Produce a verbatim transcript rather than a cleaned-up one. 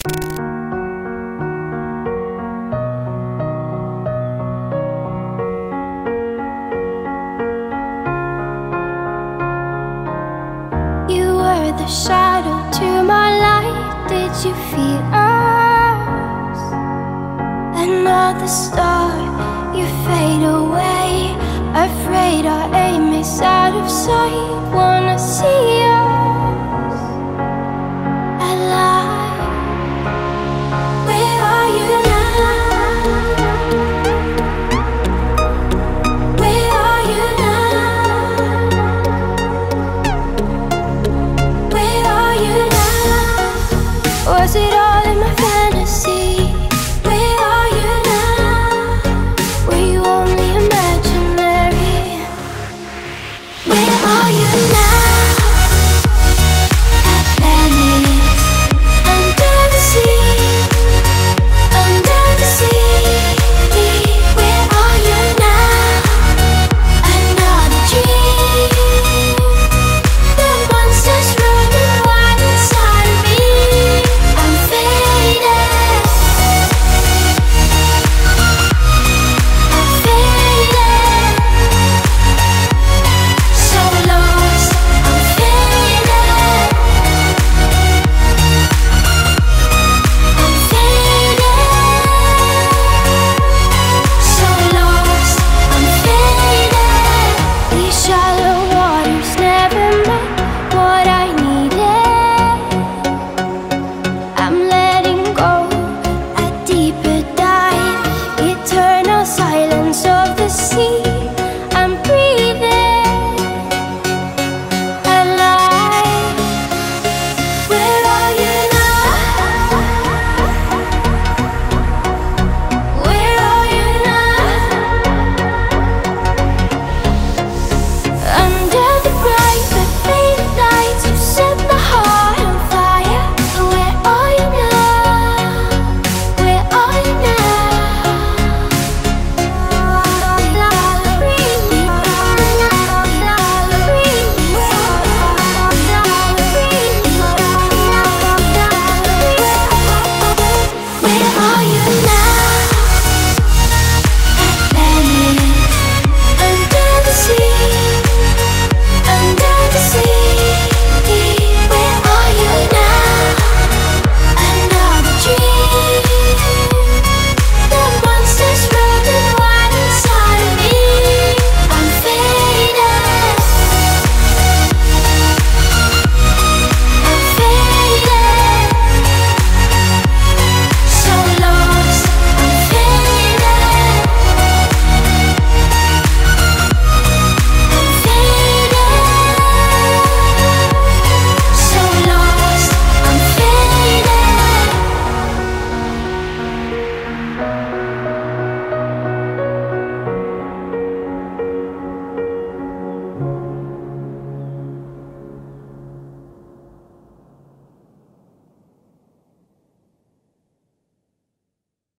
The shadow to my light, did you feel us? Another star, you fade away. Afraid our aim is out of sight. Wanna see us alive. Where are you now? Where are you now? Was it all in my fantasy?